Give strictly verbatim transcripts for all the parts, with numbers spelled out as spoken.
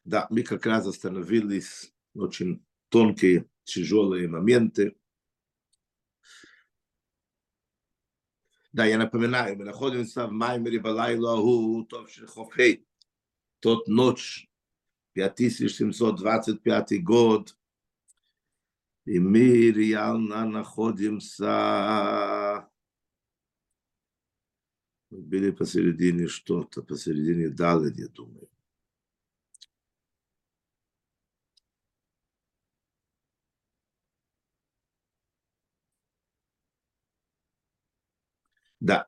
Да, мы как раз остановились очень тонкие, тяжелые моменты. Да, я напоминаю, мы находимся в Маймере Балайлу Агу, Товши Хофей, тот ночь, пять тысяч семьсот двадцать пятый год, и мы реально находимся, были посередине что-то, посередине Далед, я думаю. Да.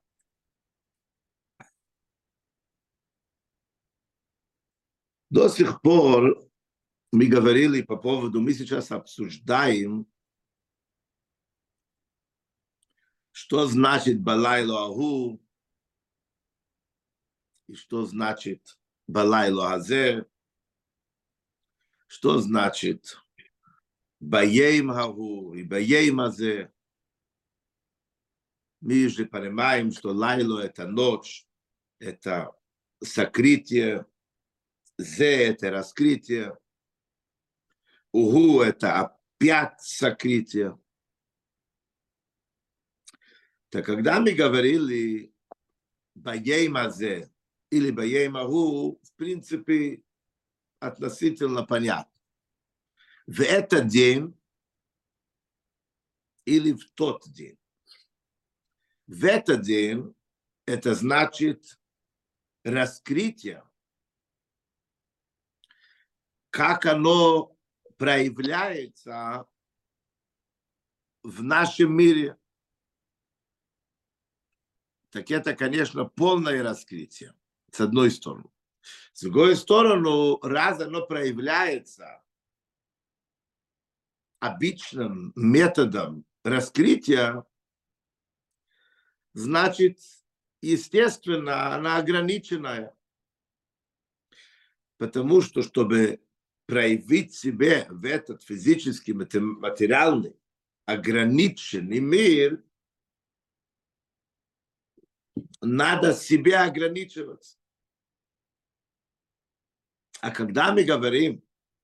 До сих пор мы говорили по поводу, мы сейчас обсуждаем, что значит Балайлу Агу и что значит Балайлу Азе, что значит Баейм Агу и Баейм Азе. Мы же понимаем, что Лайло — это ночь, это сокрытие, Зе — это раскрытие, Угу — это опять сокрытие. Так когда мы говорили Баейм Азе или Баейм Агу, в принципе, относительно понятно. В этот день или в тот день. В этот день это значит раскрытие, как оно проявляется в нашем мире. Так это, конечно, полное раскрытие, с одной стороны. С другой стороны, раз оно проявляется обычным методом раскрытия, значит, естественно, она ограниченная. Потому что, чтобы проявить себе в этот физический, материальный, ограниченный мир, надо себя ограничивать. А когда мы говорим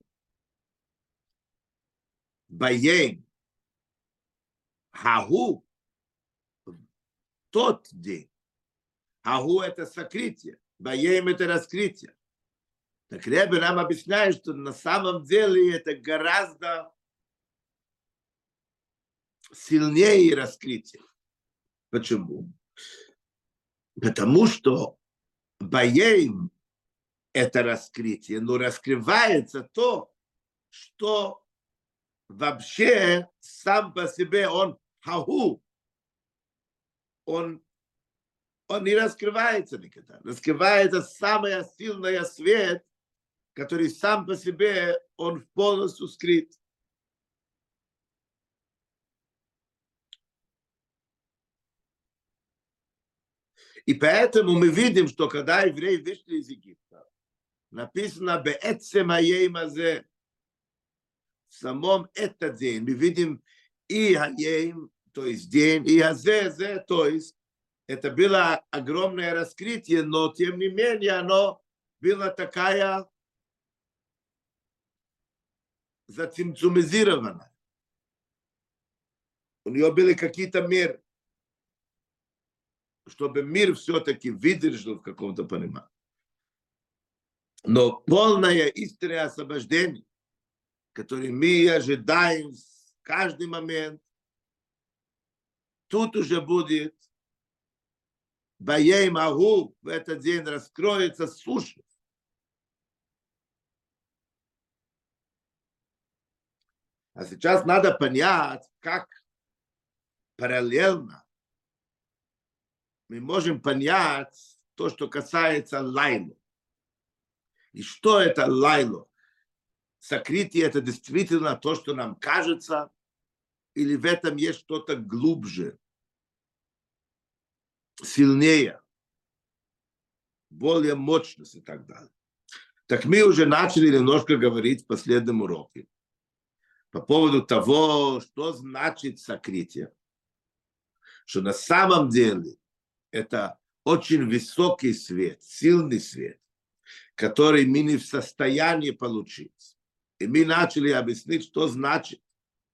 Баейм Агу, тот день, Агу — это сокрытие, Баейм — это раскрытие. Так Ребе нам объясняет, что на самом деле это гораздо сильнее раскрытие. Почему? Потому что Баейм — это раскрытие, но раскрывается то, что вообще сам по себе он Хагу, он, он не раскрывается никогда. Раскрывается самый сильный свет, который сам по себе, он полностью скрыт. И поэтому мы видим, что когда евреи вышли из Египта, написано «Беэцем хаейм азе», в самом этот день мы видим и хаейм, то есть день, и азе, азе, то есть это было огромное раскрытие, но тем не менее оно было такая зацимцумизировано. У нее были какие-то меры, чтобы мир все-таки выдержал в каком-то понимании. Но полное истинное освобождение, которое мы ожидаем в каждый момент, тут уже будет Баейм Агу, в этот день раскроется сущность. А сейчас надо понять, как параллельно мы можем понять то, что касается Лайлу. И что это Лайлу? Сокрытие — это действительно то, что нам кажется, или в этом есть что-то глубже, сильнее, более мощность и так далее. Так мы уже начали немножко говорить в последнем уроке по поводу того, что значит сокрытие. Что на самом деле это очень высокий свет, сильный свет, который мы не в состоянии получить. И мы начали объяснить, что значит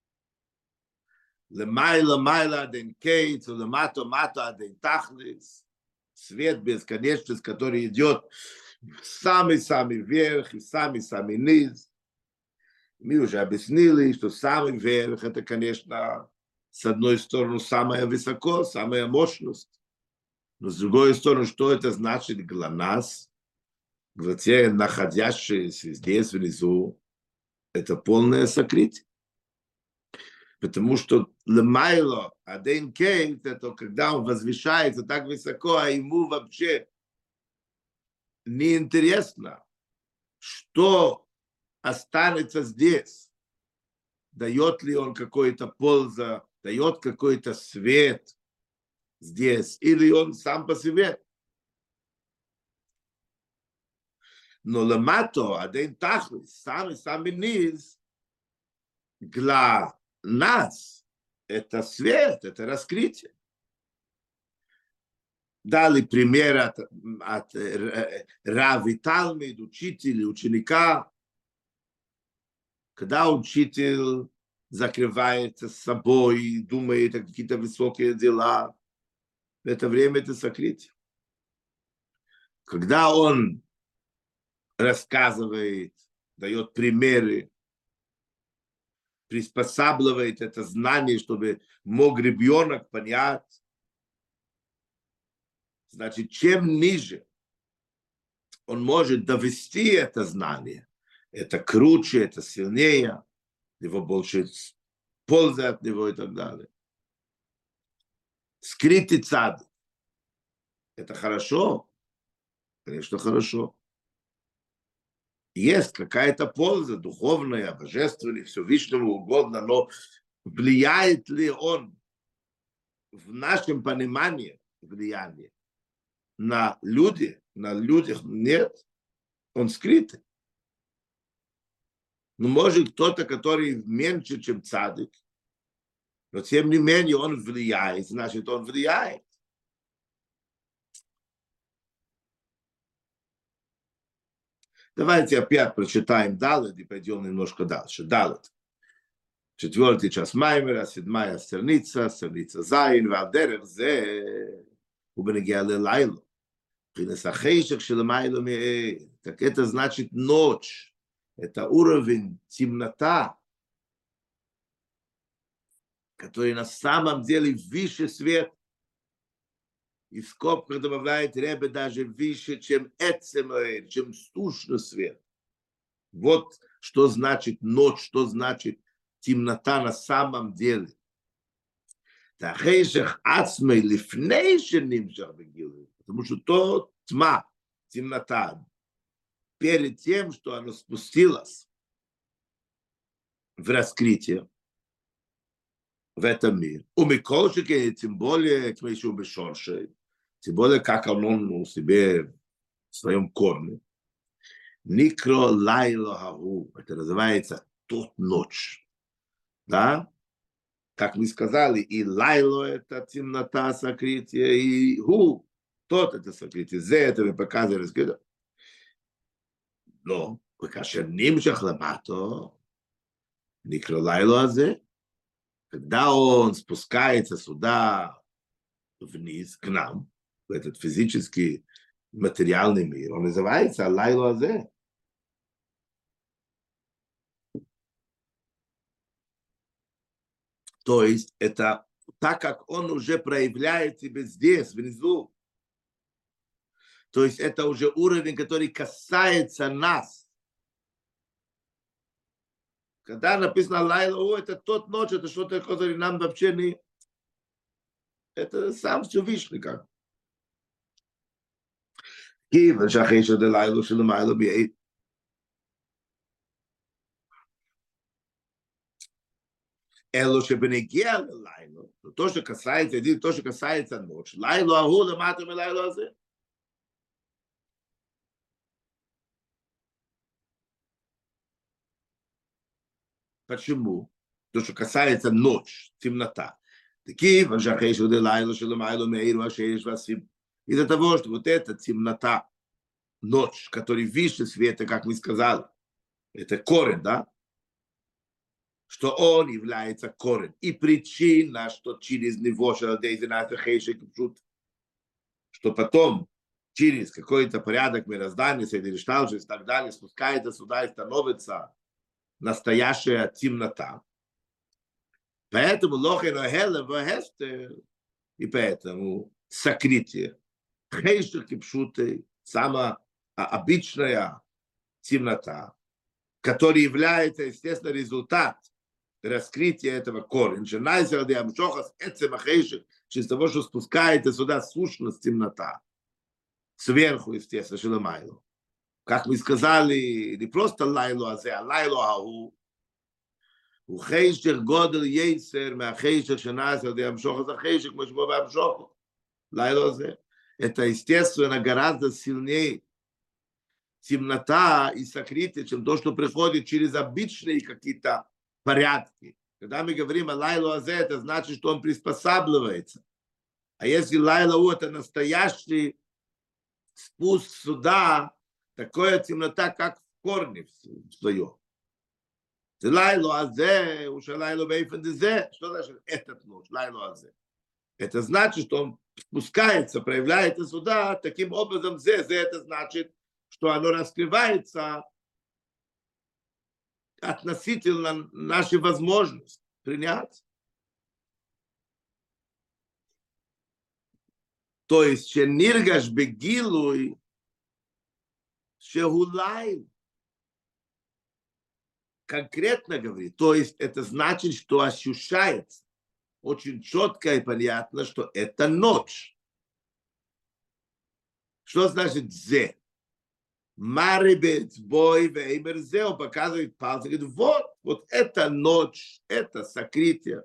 למעלה מעלה עד אין קץ, ולמטה מטה עד אין תכלס, свет бесконечность, который идет в самый-самый верх и самый-самый низ. Мы уже объяснили, что самый верх, это, конечно, с одной стороны, самая высоко, самая мощность, но с другой стороны, что это значит для нас, для тех, находящихся здесь, внизу, это полное сокрытие. Потому что лемайло, аден кейт, это когда он возвышается так высоко, а ему вообще неинтересно, что останется здесь. Дает ли он какой-то пользу, дает какой-то свет здесь, или он сам по себе. Но лемато, аден тахлис, самый-самый низ, для нас это свет, это раскрытие. Дали пример от, от Рави Талмид, учителя, ученика, когда учитель закрывается с собой, думает о какие-то высокие дела, в это время это сокрытие. Когда он рассказывает, дает примеры, приспосабливает это знание, чтобы мог ребенок понять. Значит, чем ниже он может довести это знание, это круче, это сильнее, его больше пользы от него и так далее. Скрытый цад. Это хорошо? Конечно, хорошо. Есть какая-то польза духовная, божественная, Всевышнему угодно, но влияет ли он в нашем понимании влияние на люди, на людях? Нет, он скрытый. Но может кто-то, который меньше, чем цадик, но тем не менее он влияет, значит он влияет. Давайте опять прочитаем Далет и пойдем немножко дальше. Далет. Четвертый час Маймера, седьмая страница, страница Зайн, Валдерер зе, убенегия лелайло. Принесахейшек шелемайло меэ. Так это значит ночь. Это уровень темнота, который на самом деле выше свет. И в скобках добавляет Ребе даже выше, чем эцемоэль, чем сущный свет. Вот что значит ночь, что значит темнота на самом деле. Потому что то тьма, темнота, перед тем, что она спустилась в раскрытие, в этом мире. У Миколшики, тем более, к Мишу Бешорше, тем более, как он у себе в своем корне. Никро лайло хагу, это называется тот ночь. Да? Как мы сказали, и лайло это темнота, сокрытие, и ху, тот это сокрытие, зе это мы показывали. Но, כאשר נמשך למטו, נקרא לילה הזה, когда он спускается сюда, вниз, к нам, в этот физический, материальный мир, он называется лайло азе. То есть это так, как он уже проявляет себя здесь, внизу. То есть это уже уровень, который касается нас. Когда написано лайло, о, это тот ночь, это что-то, которое нам вообще не... Это сам Всевышний как. כיוון שאחרי שדלילו שלמיילו ביעית. אלו שבנגיע ללילה, то, что касается, то, что касается ночи, лайло агу למטה מלילה הזה. Почему? То, что касается ночь, темнота. כיוון שאחרי שדלילו שלמיילו מאיר והשש והסיב. Из-за того, что вот эта темнота, ночь, который выше света, как мы сказали, это корень, да? Что он является корень. И причина, что через него, что потом через какой-то порядок мироздания, и так далее, спускается сюда и становится настоящая темнота. Поэтому лохина хелева и поэтому сокрытие. Хейшер кипшуты, самая обычная темнота, который является, естественно, результат раскрытия этого корня. Начинается от Ямшохас, через того, что спускается сюда сущность темнота. Сверху, естественно, Шеламайлу. Как мы сказали, не просто Лайлу Азе, а Лайлу Аху. הוא חשך גודל יצר מהחשך שנעשה על המשוך, אז החשך כמו שבו בהמשוך. לילה הזה. Это, естественно, гораздо сильнее темнота и сокрытие, чем то, что приходит через обычные какие-то порядки. Когда мы говорим о лайлу азе, это значит, что он приспосабливается. А если лайлу это настоящий спуск сюда, такая темнота, как в корне своем. Лайлу азе, уж лайлу бейфендезе, что значит этот ночь, лайлу азе? Это значит, что он спускается, проявляется сюда, таким образом, зе, зе, это значит, что оно раскрывается относительно нашей возможности принять. То есть, шениргаш бегилуй, шегулай, конкретно говорит, то есть это значит, что ощущается очень четко и понятно, что это ночь. Что значит зе? Марибец, бой, веймер, зе, он показывает пальцем, говорит, вот, вот это ночь, это сокрытие.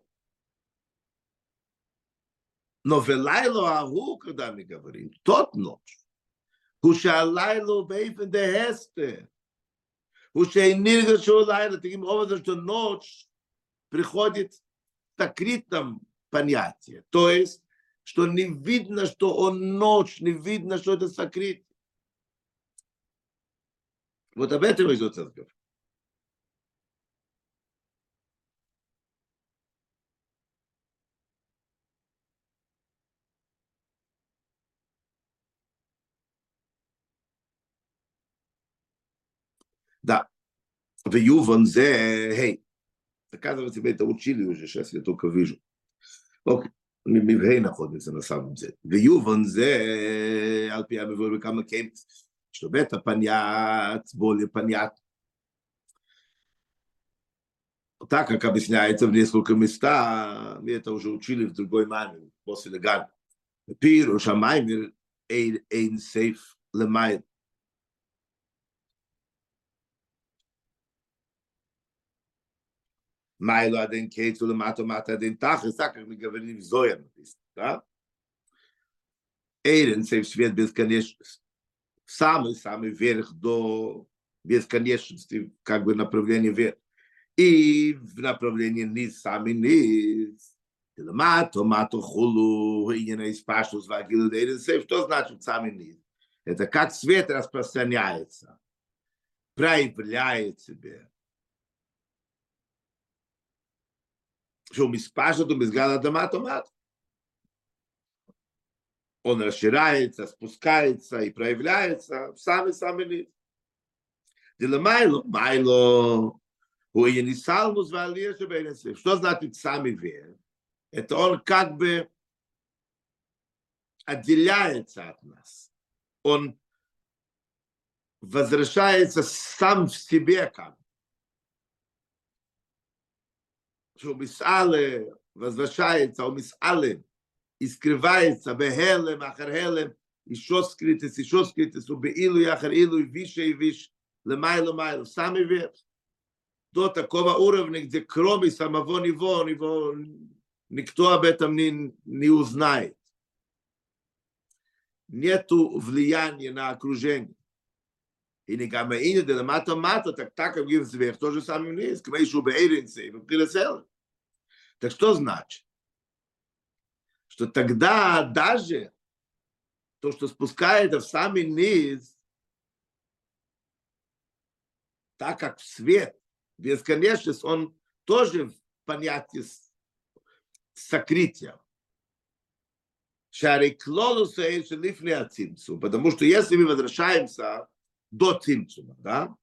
Но велайло агу, когда мы говорим, тот ночь, хушалайло бейфен де хесте, хушейнирга шулайло, таким образом, что ночь приходит в сокрытом понятии. То есть, что не видно, что он ночь, не видно, что это сокрытие. Вот об этом идет разговор. Да. В Юван зе, хей, оказывается, тебе это учили уже, сейчас я только вижу. Окей, мы в хей находимся на самом деле. В Юван зе, алпия мы вырвем кама кемпс, чтобы это понять, более понятно. Так, как объясняется в несколько местах, мы это уже учили в другой маме, после Леган. Пир, Шамаймир, эйн сейф лемайл. Майло один кейту лемато мата один тахис, так как мы говорили в Зоя написано, да? Эйн сейф свет бесконечности. Самый-самый верх до бесконечности, как бы направление вверх. И в направлении низ, самый низ. Мато, мато, хулу, инина из паштус, вагил, эйн сейф. Что значит самый низ? Это как свет распространяется, проявляет себя. Что мы спашем, мы сгадываем автомат. Он расширяется, спускается и проявляется в самый-самый низ. Для майло, майло, у Енисалмус валиеша бейнесев. Что значит самый вер? Это он как бы отделяется от нас. Он возвращается сам в себе как бы. Что мисале возвращается, у мисале и скрывается бехелем, ахархелем, еще скрытость, еще скрытость, у беилу и ахарилу, и выше, и выше, лемайло, майло, самый верх. До такого уровня, где кроме самого него, него никто об этом не, не узнает. Нету влияния на окружение. И не гамаине, да мато-мато, так так, как в сверх, то же самое не есть, кмей шубе эйринце, и в Так что значит? Что тогда даже то, что спускается в самый низ, так как свет, бесконечность, он тоже в понятии сокрытия. Потому что если мы возвращаемся до цимцума, да,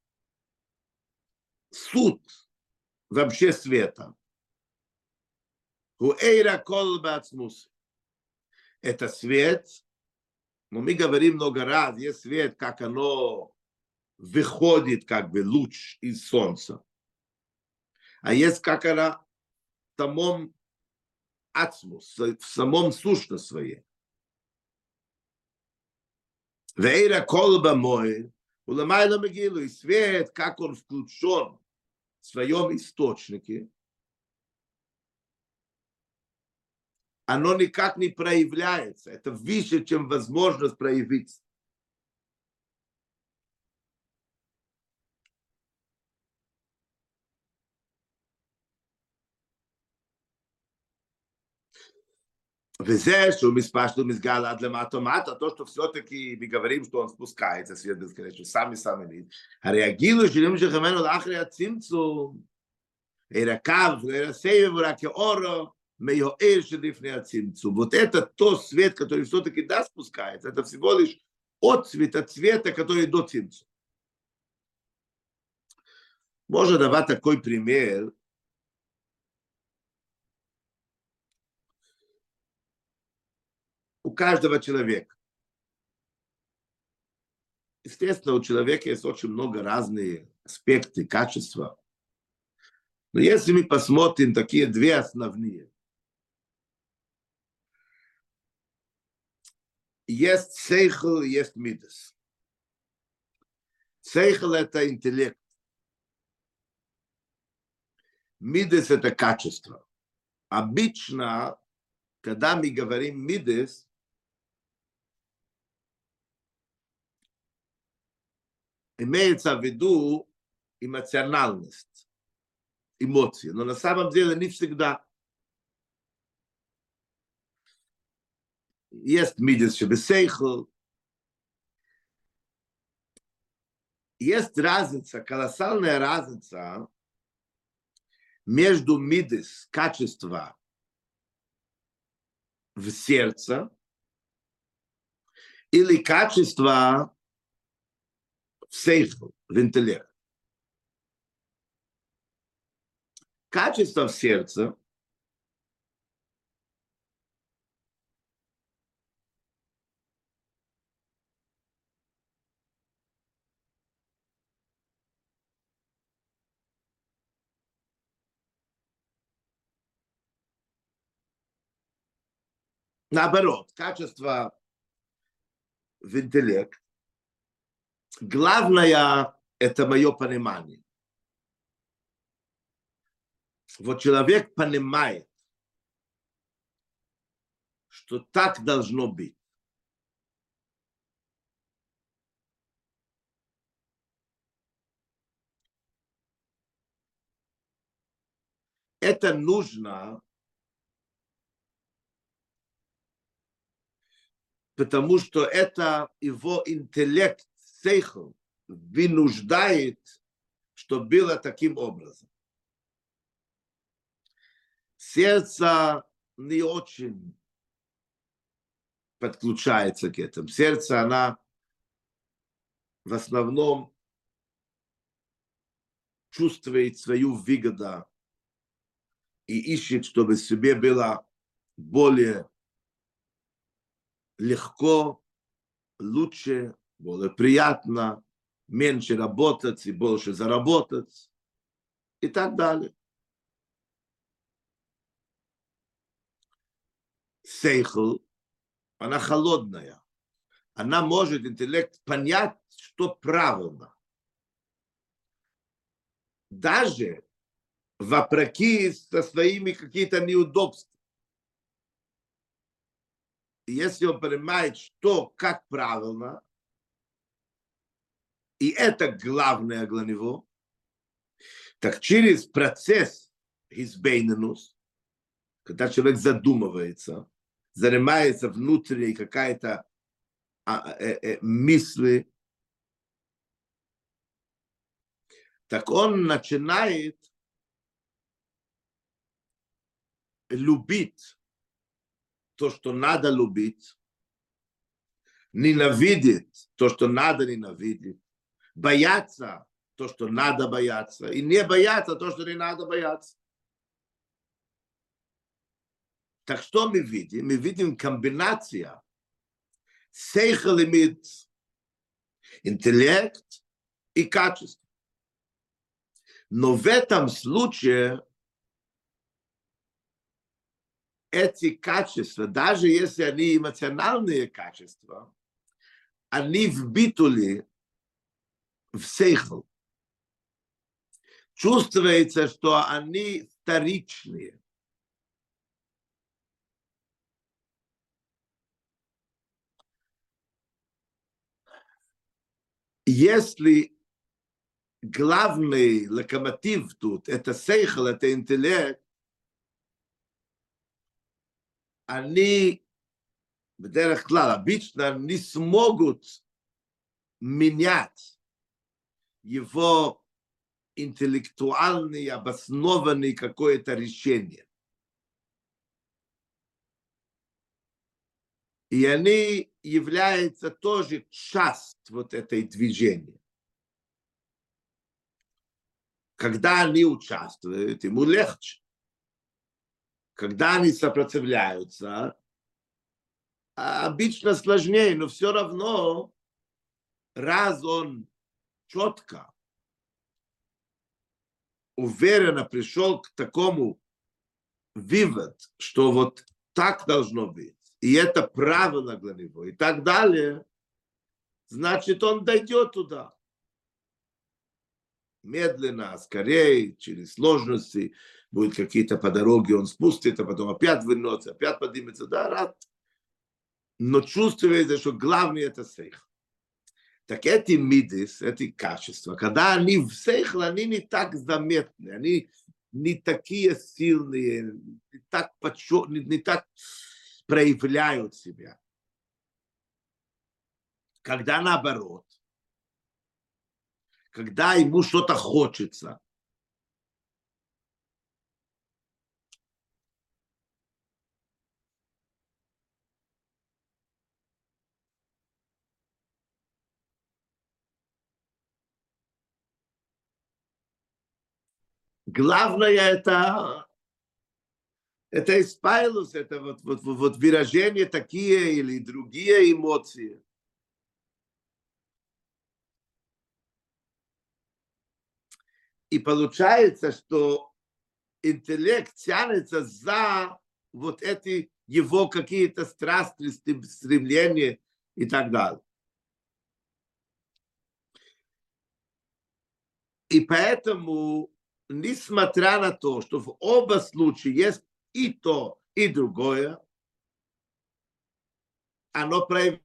суд вообще света, это свет, но мы говорим много раз, есть свет, как оно выходит, как бы луч из солнца, а есть как оно в самом ацмус, в самом сущности своей. Вейра колба мой, уламайла могилу, и свет, как он включен в своем источнике, оно никак не проявляется. Это выше, чем возможность проявиться. Везе, что мы спрашиваем из гала для матомата, то, что все-таки мы говорим, что он спускается, свет бесконечный, сами-сами нет. А реагилу, что не можем хамену лахри от цимцу, эракав, эрасеев, ракеоро, мейоэр, шедифни от цимцу. Вот это то свет, который все-таки да спускается, это всего лишь отцвет от цвета, который до цимцу. Можно давать такой пример. У каждого человека. Естественно, у человека есть очень много разных аспектов, качества. Но если мы посмотрим такие две основные. Есть сейхл, есть мидас. Сейхл – это интеллект. Мидас – это качество. Обычно, когда мы говорим мидас, имеется в виду эмоциональность, эмоции. Но на самом деле не всегда. Есть мидас шебесейхл. Есть разница, колоссальная разница между мидас, качество в сердце, или качество в сейхл, в интеллект. Качество в сердце наоборот, качество в интеллект. Главное – это мое понимание. Вот человек понимает, что так должно быть. Это нужно, потому что это его интеллект, сейхл, вынуждает, что было таким образом. Сердце не очень подключается к этому. Сердце, она в основном чувствует свою выгоду и ищет, чтобы себе было более легко, лучше, более приятно, меньше работать и больше заработать и так далее. Сейхл, она холодная. Она может, интеллект, понять, что правильно. Даже вопреки со своими какими-то неудобствами. Если он понимает, что, как правильно, и это главное для него, так через процесс избейненус, когда человек задумывается, занимается внутренней какая-то а, э, э, мысли, так он начинает любить то, что надо любить, ненавидеть то, что надо ненавидеть, бояться то, что надо бояться, и не бояться то, что не надо бояться. Так что мы видим? Мы видим комбинация сейхл имеет интеллект и качество. Но в этом случае эти качества, даже если они эмоциональные качества, они вбитули в сейхл. Чувствуется, что они вторичные. Если главный локомотив тут, это сейхл, это интеллект, они, בדרך כלל, обычно не смогут менять его интеллектуальный, обоснованный какое-то решение. И они являются тоже частью вот этой движения. Когда они участвуют, ему легче. Когда они сопротивляются, обычно сложнее, но все равно, раз он четко, уверенно пришел к такому выводу, что вот так должно быть, и это правильно для него, и так далее, значит, он дойдет туда. Медленно, скорее, через сложности, будут какие-то по дороге, он спустится, потом опять вернется, опять поднимется, да, рад. Но чувствуется, что главное это сейх. Так эти мидис, эти качества, когда они в сейхл, они не так заметны, они не такие сильные, не так, почет, не, не так проявляют себя. Когда наоборот, когда ему что-то хочется, главное это, это испайлус, это вот, вот, вот выражение такие или другие эмоции. И получается, что интеллект тянется за вот эти его какие-то страсти, стремления и так далее. И поэтому, несмотря на то, что в оба случая есть и то, и другое, оно проявляется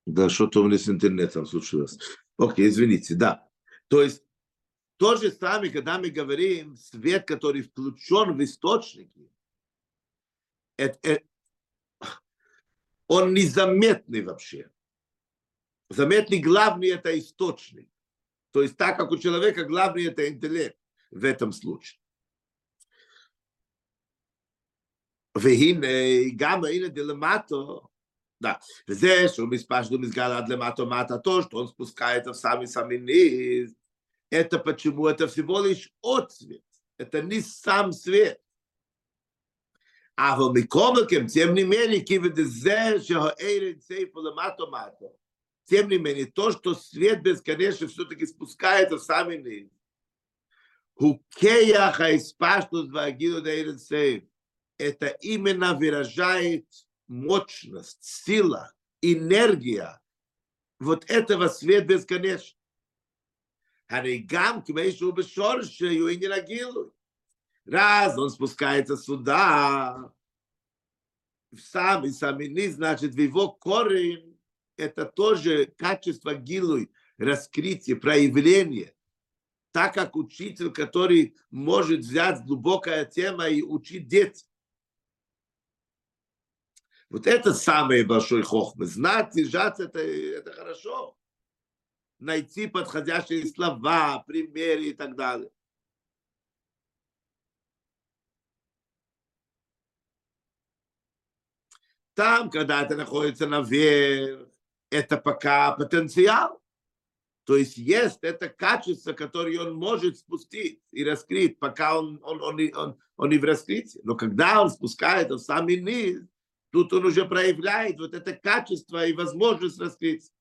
Да, что-то у меня с интернетом случилось. Окей, извините, да. То есть, то же самое, когда мы говорим, свет, который включен в источники, это, это, он незаметный вообще. Заметный главный это источник. То есть, так как у человека главный это интеллект в этом случае. והנה, גם הנה דלמטו, да, וזה שהוא מספר שלו מסגר עד למטו מטתו, что он спускается в самый-самый низ. Это почему? Это всего лишь отцвет. Это не сам свет. אבל מכל מקום, тем не менее, כיוון דזה שהאיר נמצא פה למטו מטו, тем не менее, то, что свет бесконечно все-таки спускается в самый низ, הוא כיח ההספשטות והגילוי דאיר נמצא. Это именно выражает мощность, сила, энергия вот этого света бесконечно. Харигам, кмейшу бешорше, юини нагилу. Раз он спускается сюда, в самый самый низ, значит, в его корень, это тоже качество гилуй, раскрытие, проявление. Так как учитель, который может взять глубокая тема и учить детей. Вот это самый большой хохма. Знать, держаться, это, это хорошо. Найти подходящие слова, примеры и так далее. Там, когда это находится наверх, это пока потенциал. То есть есть это качество, которое он может спустить и раскрыть, пока он, он, он, он, он не в раскрытии. Но когда он спускается в самый низ, тут он уже проявляет вот это качество и возможность раскрыться.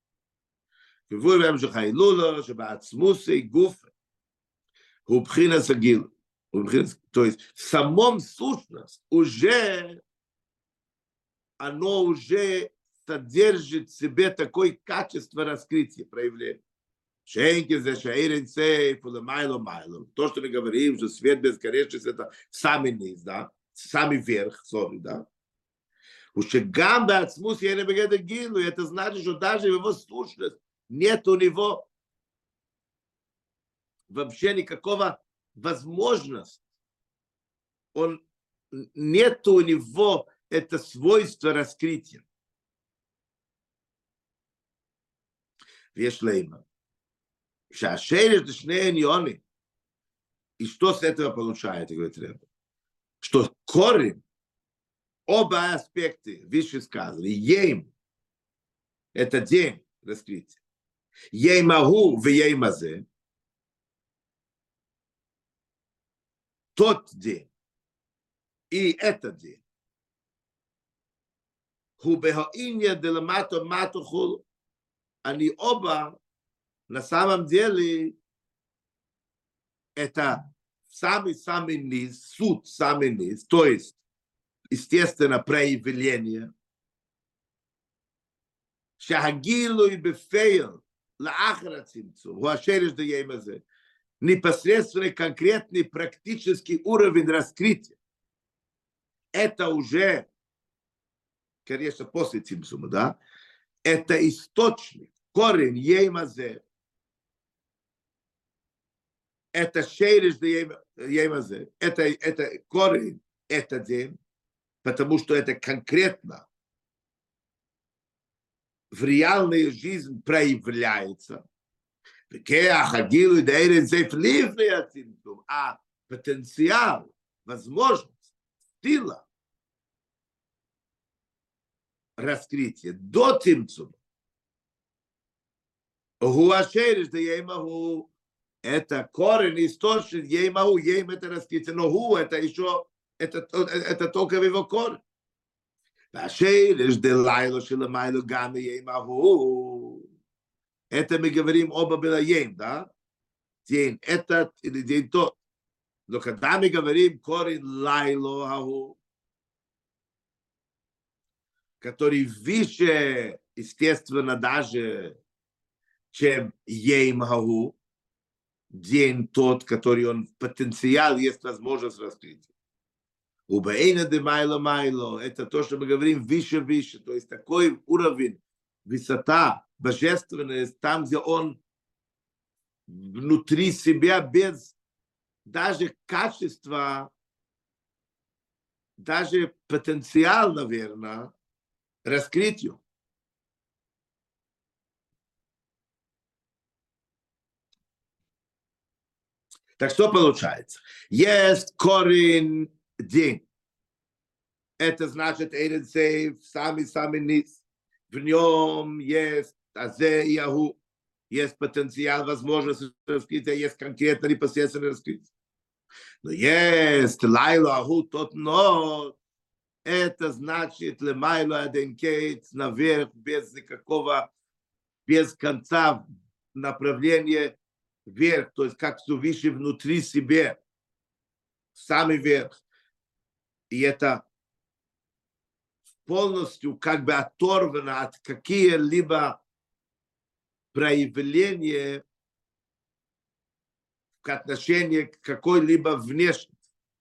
То есть в самом сущность уже оно уже содержит в себе такое качество раскрытия, проявления. То, что мы говорим, что свет бесконечности, это самый низ, да, самый верх, sorry, да. ושגם בעצמוס יהיה בגדר גילוי, это значит, что даже в его сущность нет у него вообще никакого возможности. Он, нет у него это свойство раскрытия. ויש למה. שהשרש לשני עניונים, и что с этого получается, говорит Ребе? Что корень, оба аспекта, выше сказано, ейм, это день раскрытия. Еймагу в еймазе, тот день и этот день. Хубехоинья деламато мату хулу. Они оба на самом деле это самый-самый низ, суд самый низ, то есть естественно, проявление. שהגילוי בפייל לאחר הצמצום, הוא השרש דיים הזה, непосредственный, конкретный, практический уровень раскрытия. Это уже, конечно, после цимсума, да, это источник, корень еймазе. Это шереш еймазе, это, это корень, это день. Потому что это конкретно в реальной жизни проявляется. А потенциал, возможность, сила раскрытия до цимцума. Это корень, источник, еймаху, ейм это раскрытие, но ху это еще Это, это только в его корне. Это мы говорим оба белаем, да? День этот или день тот. Но когда мы говорим корень лайло, который выше, естественно, даже, чем еймаху, день тот, который он потенциал, есть возможность раскрыть. Убаэйна де майло майло, это то, что мы говорим выше-выше, то есть такой уровень высота, божественность, там, где он внутри себя без даже качества, даже потенциал, наверное, раскрытию. Так что получается? Есть корень день. Это значит Эйренсейв, самый-самый низ. В нем есть Азе и Аху. Есть потенциал, возможность раскрытия, есть конкретно непосредственное раскрытие. Но есть Лайло Аху, тот но. Это значит Лемайло Аденкейт, наверх, без никакого, без конца направления вверх, то есть как все выше внутри себя, самый верх. И это полностью как бы оторвано от какие-либо проявления к отношению к какой-либо внешности.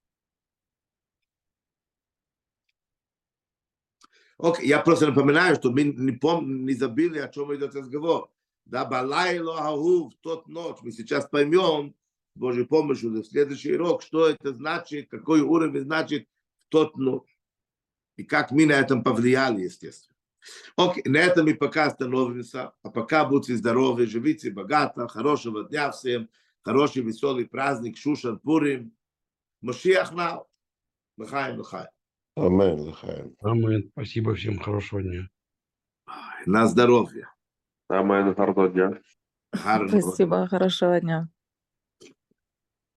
Окей, я просто напоминаю, что мы не, пом- не забыли, о чем идет разговор. Да, балайло аху, в тот ночь. Мы сейчас поймем, с Божьей помощью, в следующий урок, что это значит, какой уровень значит в тот ночь. И как мы на этом повлияли, естественно. Окей, на этом мы пока остановимся. А пока будьте здоровы, живите богато, хорошего дня всем, хороший веселый праздник, Шушан Пурим. Машиах нау. Лахаем, лахаем. Амен, лахаем. Амен. Спасибо всем. Хорошего дня. На здоровье. Амен, гарного дня. Гарного. Спасибо, хорошего дня.